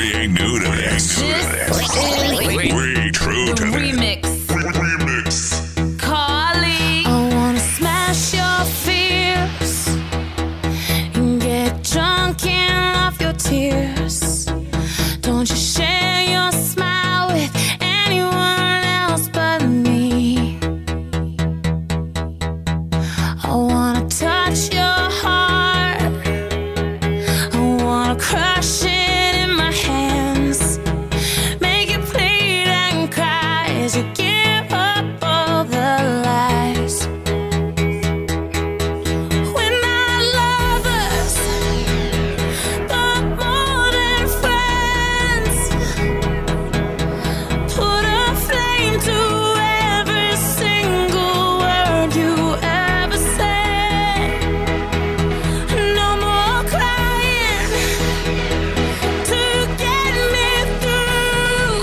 Carly ain't new to this. We true to remix. Remix. Carly. I wanna smash your fears and get drunk and off your tears. Don't you share your smile with anyone else but me. I wanna touch your heart. I wanna crush it in my hands. Make it bleed and cry as you give up all the lies. We're not lovers, but more than friends. Put a flame to every single word you ever said. No more crying to get me through.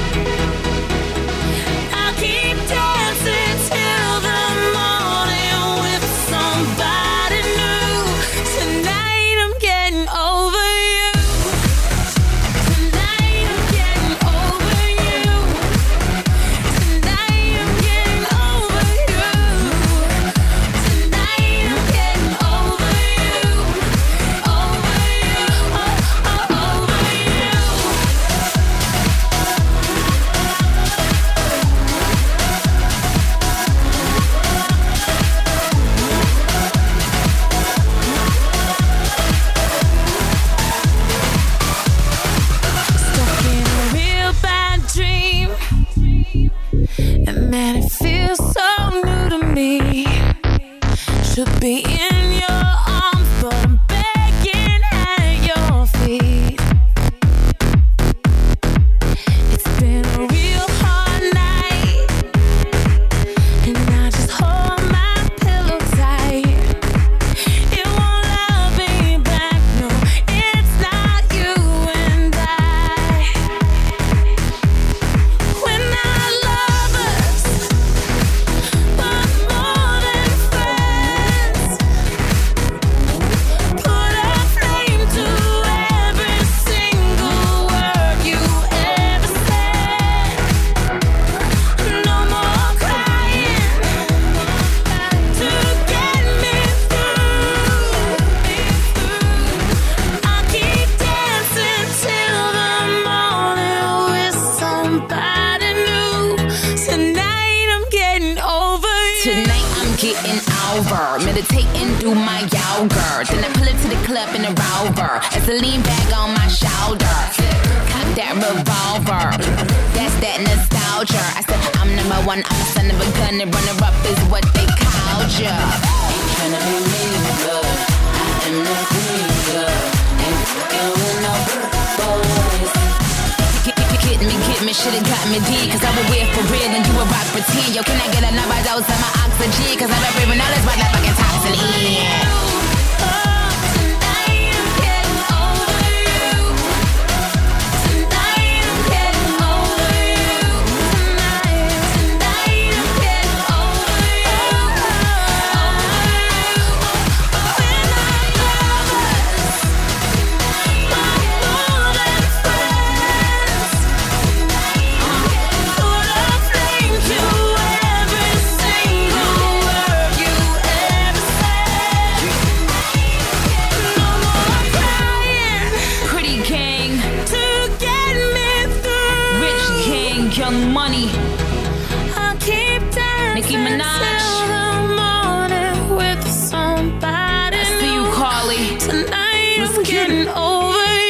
I'll keep dancing till the morning with somebody new. Tonight I'm getting over you. Tonight I'm getting over you. Tonight I'm getting over you. Tonight I'm getting over you. Over you. Over you. Stuck in a real bad dream, and man, it feels so new to me. Should be in your arms, but I'm begging at your feet. It's been a real hard night, and I just hold my pillow tight. It won't love me back, no, it's not you and I. We're not lovers, but more than friends. Put a flame to every single word you ever said. No more crying to get me through. I'll keep dancing till the morning with somebody new. Tonight I'm getting over you. Tonight I'm getting over. Meditating, do my yoga. Then I pull it to the club in a rover. As I lean back on my shoulder. Cock that revolver. That's that nostalgia. I said I'm number one, I'm the son of a gun. And runner up is what they called ya. Ain't tryna be me, girl. I am the queen, girl. Ain't fucking with no boys. Get me, should've got me deep. Cause I would wear for real and you would rock pretend. Yo, can I get another dose of my oxygen? Cause I've been breathing all this motherfucking toxin in. Tonight I'm getting over you. Tonight I'm getting over you. Tonight I'm getting over you. We're not lovers, but more than friends. Put a flame to every single word you ever said. No more crying Pretty King, to get me through. Rich King, Young Money. I'll keep dancing Nicki Minaj. till the morning with somebody See you, new. Carly. Tonight I'm getting over